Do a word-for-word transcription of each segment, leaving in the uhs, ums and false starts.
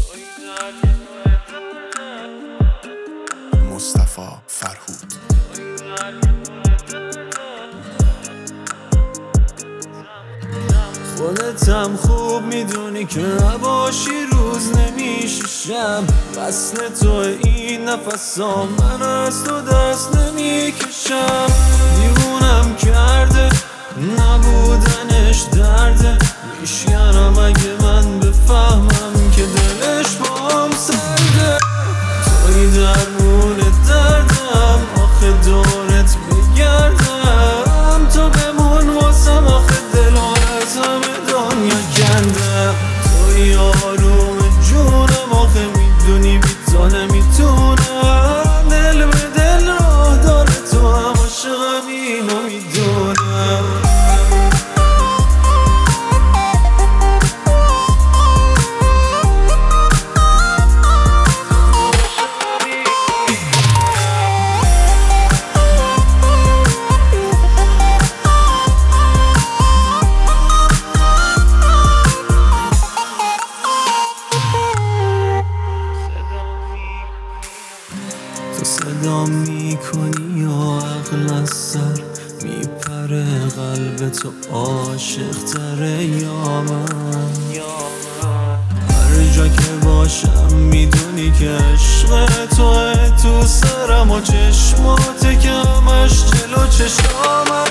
مصطفی فرهود. خودتم خوب میدونی که نباشی روز نمیشه شب. وصل تو این نفسام من از تو دست نمیکشم. دیوونم کرده نبودنش درده. میشکنم اگه من بفهمم که دلش بام سرده. توی درمون دردم آخه دورت بگردم. تو بمون واسم آخه دل و از همه دنیا کندم. توی آروم جونم آخه میدونی بی تو نمیتونم. دل به دل راه داره تو هم عاشقم اینو میدونم. تو صدا میکنی و عقل از سر میپره. قلب تو عاشق تره یا من. هر جا که باشم میدونی که عشق توه تو سرم و چشمات که همش جلو چشامن.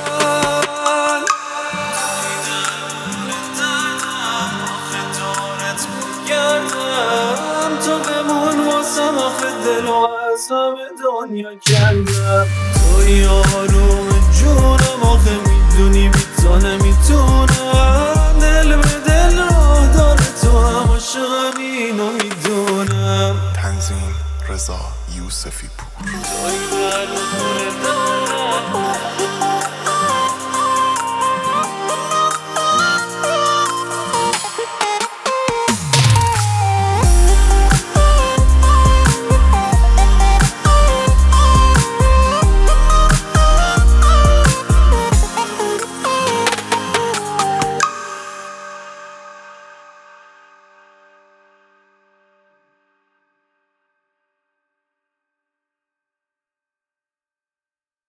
تو بمون واسم آخه دل و از همه دنیا کندم. توی آروم جونم آخه میدونی بی تو نمیتونم. دل به دل راه داره تو هم عاشقم اینو میدونم. تنظیم رضا یوسفی پور.